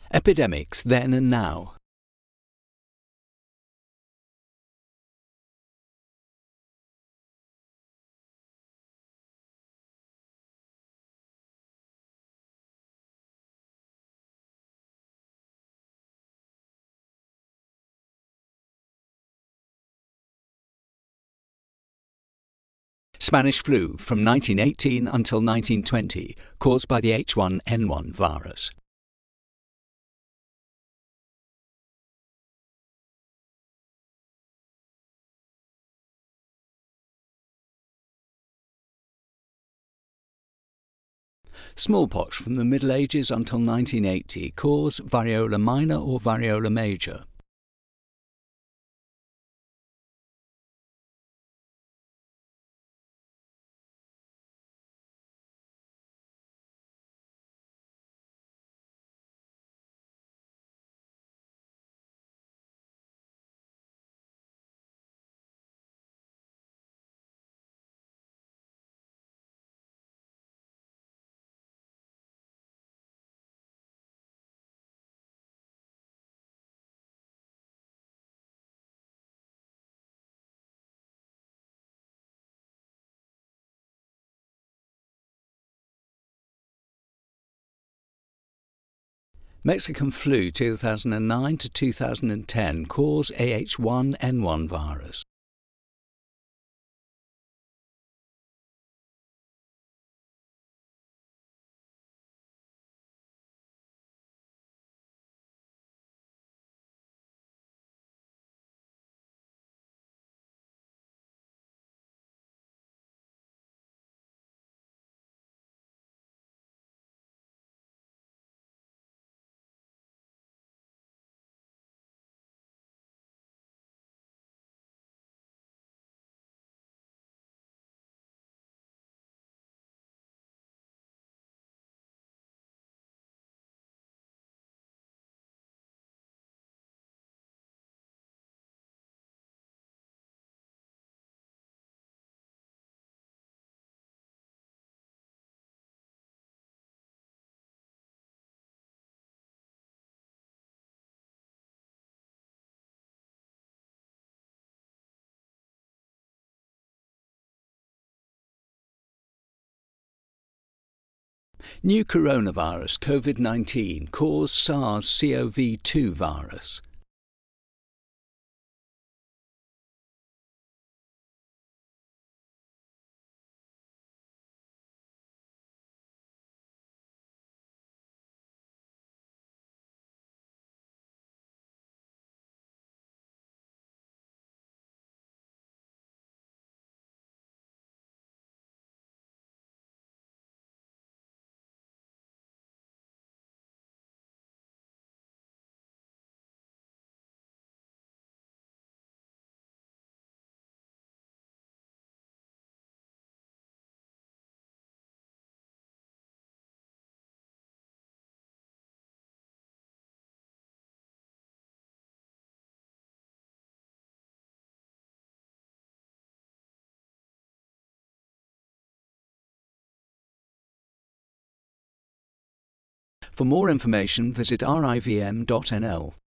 Epidemics then and now. Spanish flu from 1918 until 1920, caused by the H1N1 virus. Smallpox from the Middle Ages until 1980, cause variola minor or variola major. Mexican flu 2009 to 2010, cause AH1N1 virus. New coronavirus COVID-19, cause SARS-CoV-2 virus. For more information, visit rivm.nl.